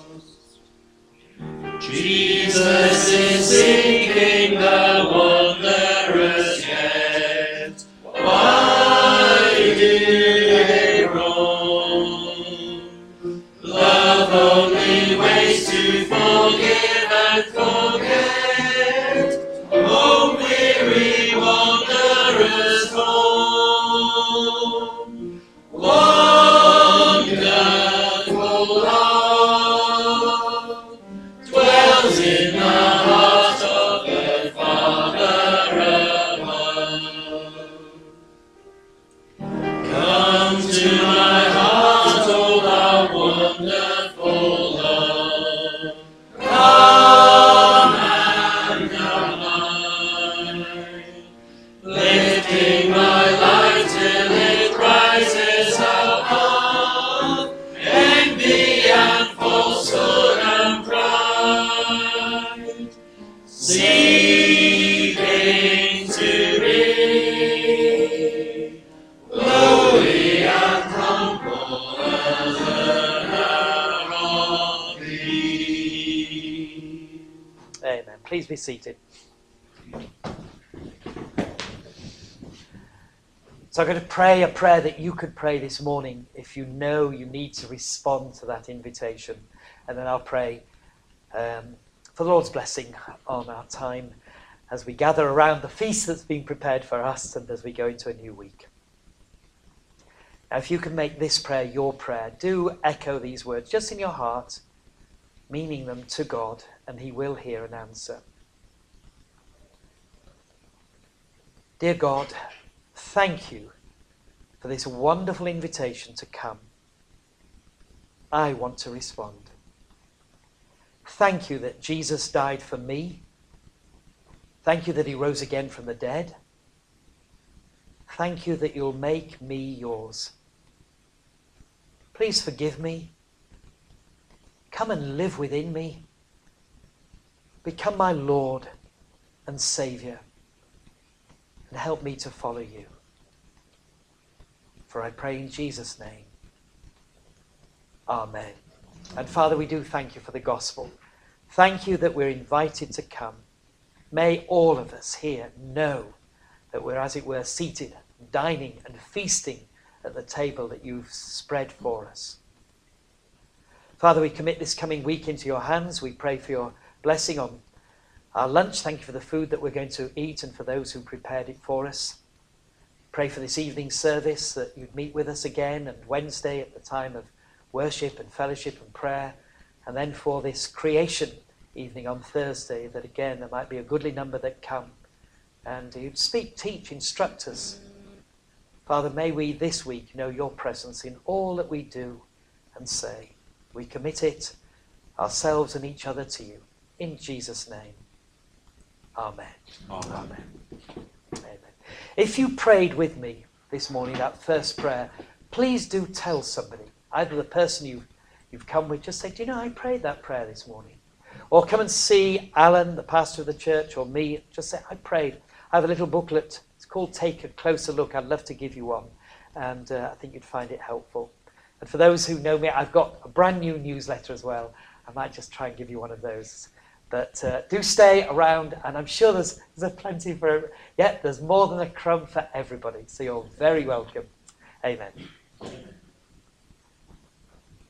Jesus is seeking the wanderers yet. Why do they roam? Love only waits to forgive and forget. Oh, weary wanderers home. Wonderful love, dwell light, seeking to be lowly and humble as an of thee. Amen. Please be seated. So I'm going to pray a prayer that you could pray this morning if you know you need to respond to that invitation. And then I'll pray for the Lord's blessing on our time as we gather around the feast that's been prepared for us and as we go into a new week. Now, if you can make this prayer your prayer, do echo these words just in your heart, meaning them to God, and he will hear and answer. Dear God, thank you for this wonderful invitation to come. I want to respond. Thank you that Jesus died for me. Thank you that he rose again from the dead. Thank you that you'll make me yours. Please forgive me. Come and live within me. Become my Lord and Saviour, and help me to follow you. For I pray in Jesus' name. Amen. And Father, we do thank you for the gospel. Thank you that we're invited to come. May all of us here know that we're, as it were, seated, dining and feasting at the table that you've spread for us. Father, we commit this coming week into your hands. We pray for your blessing on our lunch. Thank you for the food that we're going to eat and for those who prepared it for us. Pray for this evening service that you'd meet with us again, and Wednesday at the time of worship and fellowship and prayer, and then for this creation evening on Thursday, that again there might be a goodly number that come, and you'd speak, teach, instruct us. Father, may we this week know your presence in all that we do and say. We commit it, ourselves and each other, to you. In Jesus' name. Amen. Amen. Amen. Amen. If you prayed with me this morning, that first prayer, please do tell somebody, either the person you've come with, just say, do you know, I prayed that prayer this morning. Or come and see Alan, the pastor of the church, or me, just say, I prayed. I have a little booklet. It's called Take a Closer Look. I'd love to give you one. And I think you'd find it helpful. And for those who know me, I've got a brand new newsletter as well. I might just try and give you one of those. But do stay around, and I'm sure there's plenty for, there's more than a crumb for everybody. So you're very welcome. Amen.